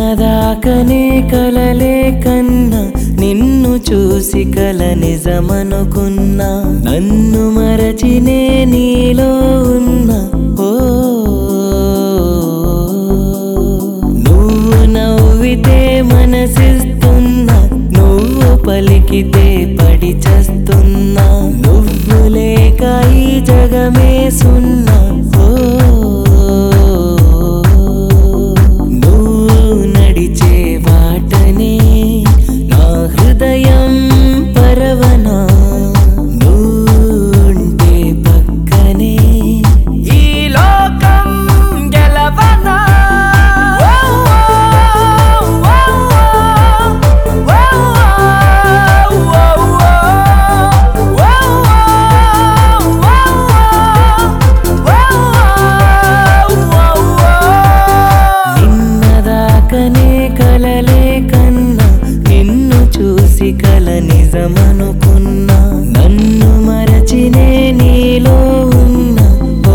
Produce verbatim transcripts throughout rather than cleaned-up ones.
నిన్నదాకనే కలలే కన్నా నిన్ను చూసి కల నిజమనుకున్నా నన్ను మరచినే నీలో ఉన్నా ఓ నువ్వు నవ్వితే మనసిస్తున్నా నువ్వు పలికితే పడి చస్తున్నా నువ్వు లేక ఈ జగమే సున్నా ఓ నువ్వు నడిచే బాటనే నా హృదయం పరవనా నువ్వుంటే పక్కనే ఈ లోకం గెలవనా కలలే కన్నా నిన్ను చూసి కల నిజమనుకున్నా నన్ను మరచినే నీలో ఉన్నా ఓ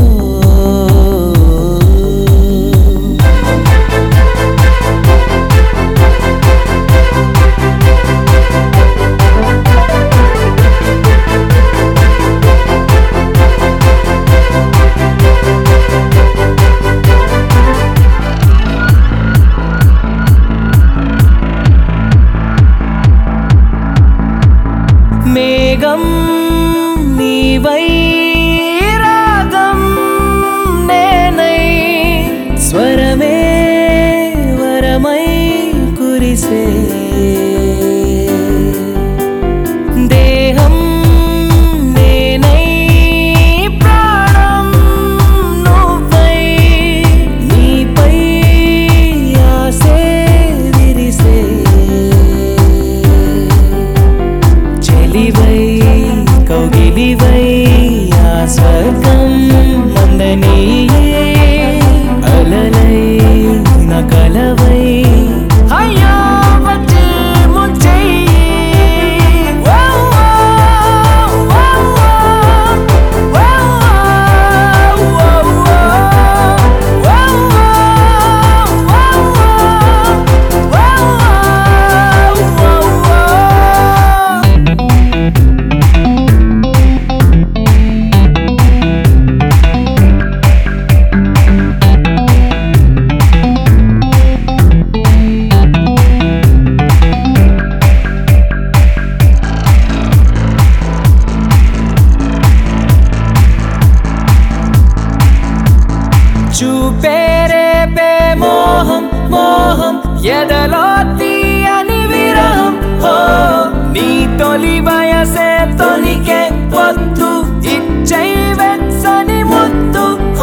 మేఘం నీవై రాగం నేనై స్వరమే వరమై కురిసే దేహం నేనై ప్రాణం నువ్వై నీపై ఆసే విరిసే చెలివై కౌగిలివై ఆ స్వర్గం మందనీయే అలలై నా కలవై అయ్యో వచ్చి ముంచెయ్యి చూపేరే పే మోహం మోహం ఎదలో తీయని విరహం హో నీ తొలి వయసే తొలికే పొద్దు ఇచ్చై వెచ్చని ముద్దు